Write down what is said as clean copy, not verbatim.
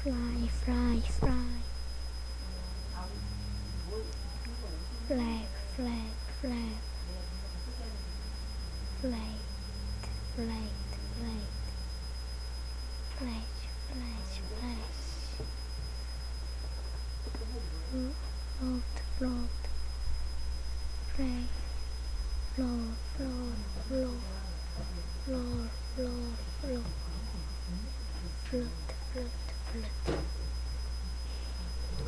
Fly, fly, fly. Flag, flag, flag. Flight, flight, flight. Flash, flash, flash. Float, float. Fly, float.